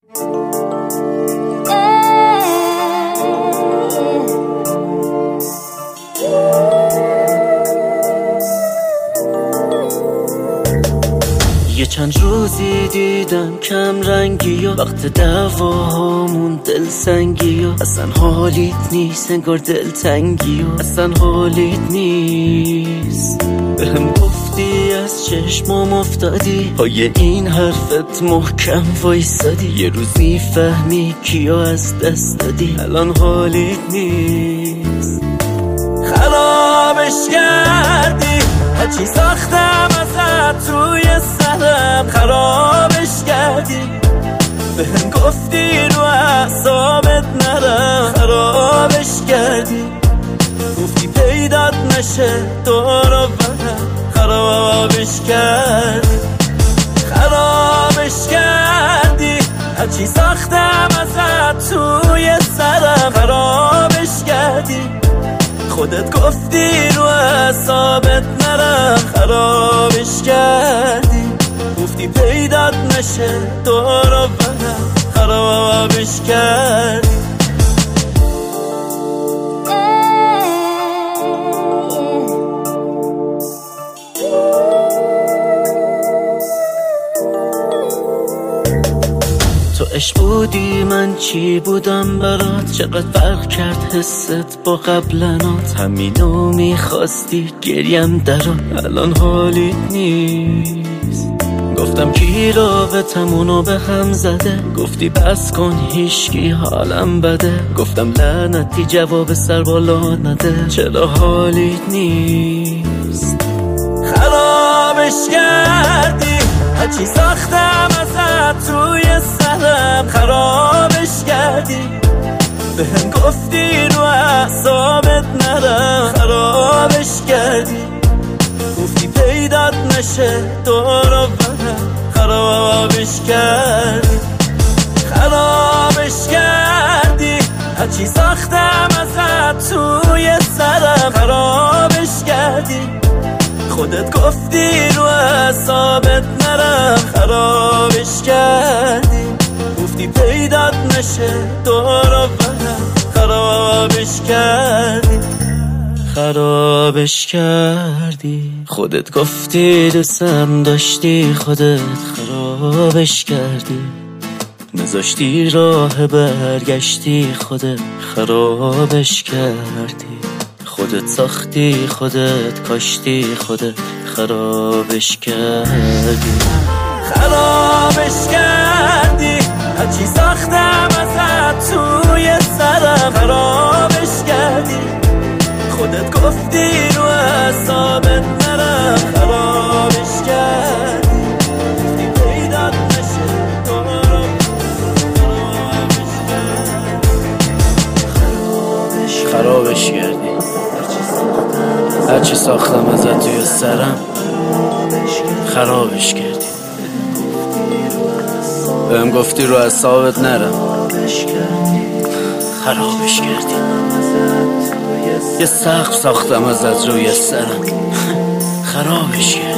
یه چند روزی دیدم کم رنگی و وقت دعواهامون دل سنگی و اصلا حالیت نیست، انگار دل تنگی و اصلا حالیت نیست. بهم گفتی از چشمام افتادی، پای این حرفت محکم وایسادی، یه روزی فهمی کیو از دست دادی، الان حالیت نیست. خرابش کردی، هرچی ساختم ازت توی سرم خرابش کردی، بهم گفتی رو اعصابت نرم خرابش کردی، گفتی پیدات نشه دور و برم خرابش کردی، خرابش کردی، هرچی ساختم ازت توی سرم خرابش کردی، خودت گفتی رو اعصابت نرم خرابش کردی، گفتی پیدات نشه دور و برم خرابش کردی. تو عشق بودی، من چی بودم برات؟ چقدر فرق کرد حست با قبلنات، همینو میخواستی گریم درات، الان حالیت نیست. گفتم کی رابطمونو به هم زده، گفتی بس کن هیچکی حالم بده، گفتم لعنتی جواب سر بالا نده، چرا حالیت نیست. خرابش کردی، هرچی ساختم ازت توی سرم خرابش کردی، بهم گفتی رو اعصابت نرم خرابش کردی، گفتی پیدات نشه دور و برم خرابش کردی، خرابش کردی، هرچی ساختم ازت توی سرم خرابش کردی، خودت گفتی رو اعصابت نرم خرابش کردی، گفتی پیدات نشه دور و برم خرابش کردی، خرابش کردی، خودت گفتی دوستم داشتی، خودت خرابش کردی، نذاشتی راه برگشتی، خودت خرابش کردی، خودت ساختی خودت کاشتی، خودت خرابش کردی، خرابش کردی، هرچی ساختم ازت توی سرم خرابش کردی، خودت گفتی رو اعصابت نرم خرابش کردی، گفتی پیدات نشه دور و خرابش کردی، خرابش کردی، هرچی ساختم ازت توی سرم خرابش کردی، بهم گفتی رو اعصابت نرم خرابش کردی، یه سقف ساختم ازت روی سرم خرابش کردی.